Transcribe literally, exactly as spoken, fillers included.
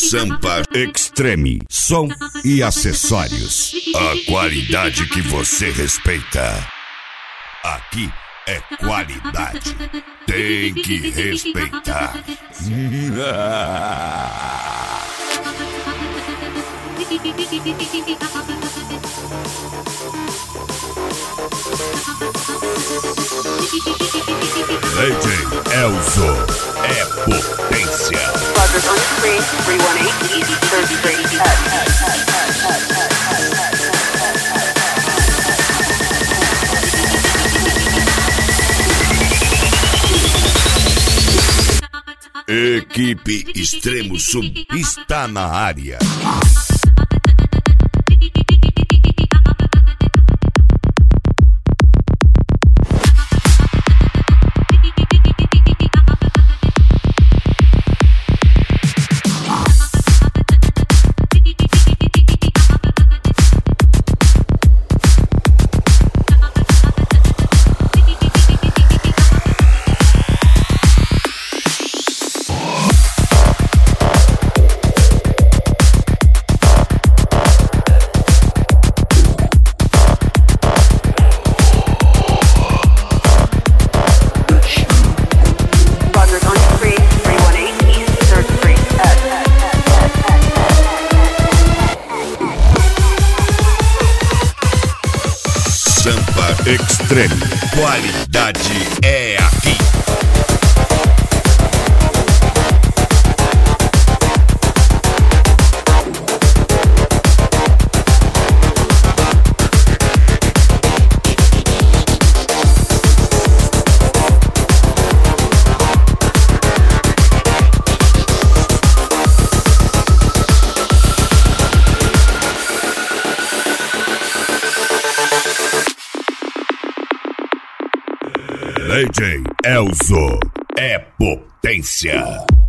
Sampa Extreme, som e acessórios. A qualidade que você respeita. Aqui é qualidade. Tem que respeitar. D J Elzo é potência. Buzzers on the screen, three one eight, easy, thirty-three, Equipe Extremo Sul está na área. Sampa Extreme, qualidade é aqui. D J Elzo é potência.